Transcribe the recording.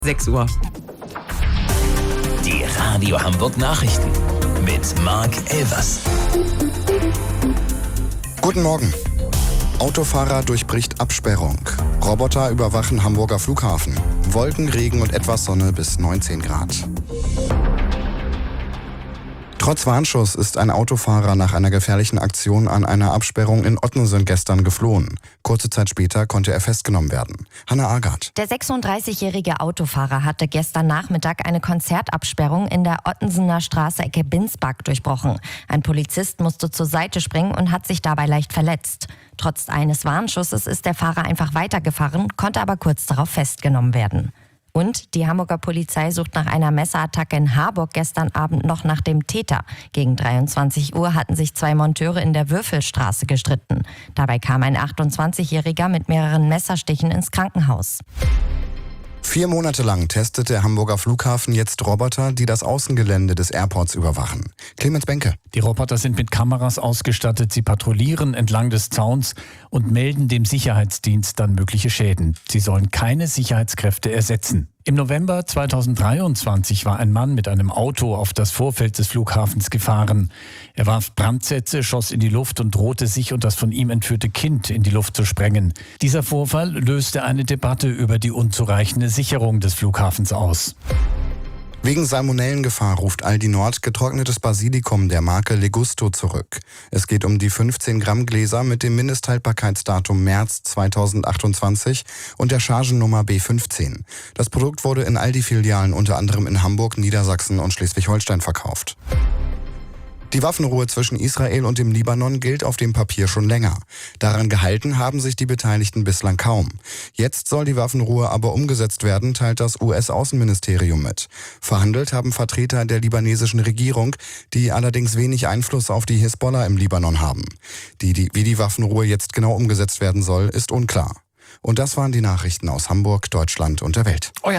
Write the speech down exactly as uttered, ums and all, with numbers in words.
sechs Uhr. Die Radio Hamburg Nachrichten mit Marc Elvers. Guten Morgen. Autofahrer durchbricht Absperrung. Roboter überwachen Hamburger Flughafen. Wolken, Regen und etwas Sonne bis neunzehn Grad. Trotz Warnschuss ist ein Autofahrer nach einer gefährlichen Aktion an einer Absperrung in Ottensen gestern geflohen. Kurze Zeit später konnte er festgenommen werden. Hanna Agard. Der sechsunddreißigjährige Autofahrer hatte gestern Nachmittag eine Konzertabsperrung in der Ottensener Straße Ecke Binsbach durchbrochen. Ein Polizist musste zur Seite springen und hat sich dabei leicht verletzt. Trotz eines Warnschusses ist der Fahrer einfach weitergefahren, konnte aber kurz darauf festgenommen werden. Und die Hamburger Polizei sucht nach einer Messerattacke in Harburg gestern Abend noch nach dem Täter. Gegen dreiundzwanzig Uhr hatten sich zwei Monteure in der Würfelstraße gestritten. Dabei kam ein achtundzwanzigjähriger mit mehreren Messerstichen ins Krankenhaus. Vier Monate lang testet der Hamburger Flughafen jetzt Roboter, die das Außengelände des Airports überwachen. Clemens Benke. Die Roboter sind mit Kameras ausgestattet. Sie patrouillieren entlang des Zauns und melden dem Sicherheitsdienst dann mögliche Schäden. Sie sollen keine Sicherheitskräfte ersetzen. Im November zweitausenddreiundzwanzig war ein Mann mit einem Auto auf das Vorfeld des Flughafens gefahren. Er warf Brandsätze, schoss in die Luft und drohte sich und das von ihm entführte Kind in die Luft zu sprengen. Dieser Vorfall löste eine Debatte über die unzureichende Sicherung des Flughafens aus. Wegen Salmonellengefahr ruft Aldi Nord getrocknetes Basilikum der Marke Legusto zurück. Es geht um die fünfzehn Gramm Gläser mit dem Mindesthaltbarkeitsdatum März zweitausendachtundzwanzig und der Chargennummer B fünfzehn. Das Produkt wurde in Aldi-Filialen unter anderem in Hamburg, Niedersachsen und Schleswig-Holstein verkauft. Die Waffenruhe zwischen Israel und dem Libanon gilt auf dem Papier schon länger. Daran gehalten haben sich die Beteiligten bislang kaum. Jetzt soll die Waffenruhe aber umgesetzt werden, teilt das U S-Außenministerium mit. Verhandelt haben Vertreter der libanesischen Regierung, die allerdings wenig Einfluss auf die Hisbollah im Libanon haben. Die, die, wie die Waffenruhe jetzt genau umgesetzt werden soll, ist unklar. Und das waren die Nachrichten aus Hamburg, Deutschland und der Welt.